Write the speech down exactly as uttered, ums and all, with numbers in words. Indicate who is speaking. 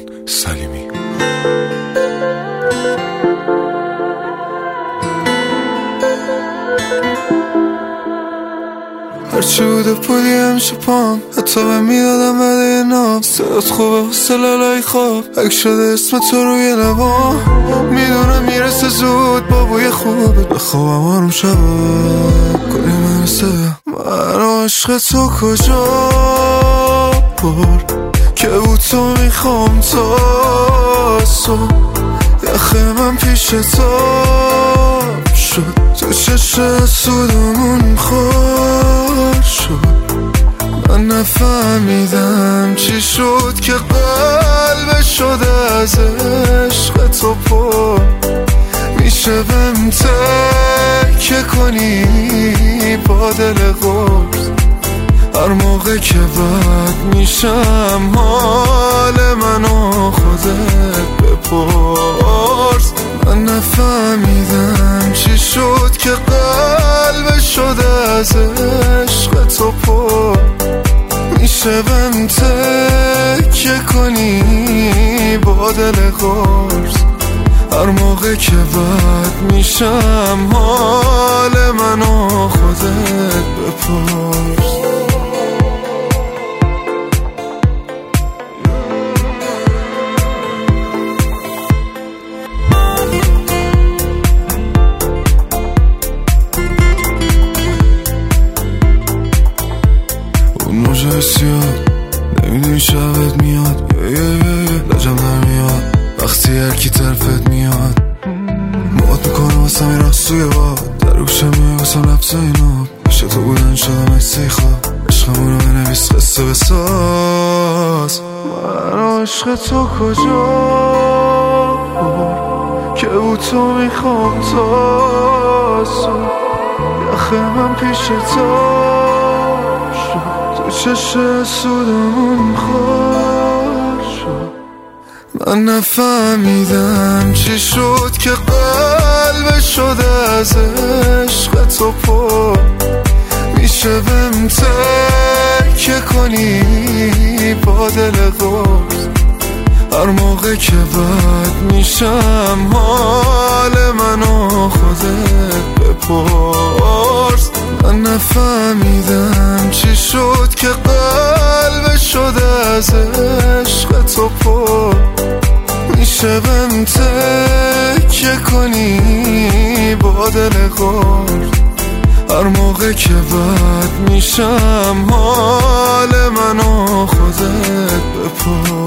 Speaker 1: سلیمی. هرچی بوده پودی همیشه پام، حتی به میدادم بده نام. صدات خوبه حسه لالای خواب، اگه شده اسم تو روی لبام. میدونم میرسه زود با بوی خوبه، بخوابم آروم شبا کنی منسه. من عشق تو کجا بر که بود تو میخوام تا صبح. یخه من پیش تو شد، تو چشم سودمون خور شد. من نفهمیدم چی شد که قلب شده از عشق تو پر. میشه بهم تکه کنی با دل قرص، هر موقع که بد میشم حال منو خودت بپرس. من نفهمیدم چی شد که قلب شده از عشق تو پر. میشه بهم تکه کنی با دل قرص، هر موقع که بد میشم حال منو خودت بپرس. موجه سیاد نمیدونی شبت میاد، یه یه یه لجم نمیاد وقتی هر کی طرفت میاد. موت میکنه واسه می رقص توی باد، در روشم میای واسه لبس اینا. عشق تو بودن شدم ایسی خواب، عشقمونو بنویس قصه بساز. من عشق تو کجا که بود تو میخوام تا صبح. یخه من پیش تو شد، تو چشم سودمون خور شد. من نفهمیدم چی شد که قلب شده از عشق تو پر. میشه بهم تکه کنی با دل قرص، هر موقع که بد میشم حال منو خودت بپرس. من نفهمیدم چی شد که قلب شده از عشق تو پر. میشه بهم تکه کنی با دل قرص، هر موقع که بد میشم حال منو خودت بپرس.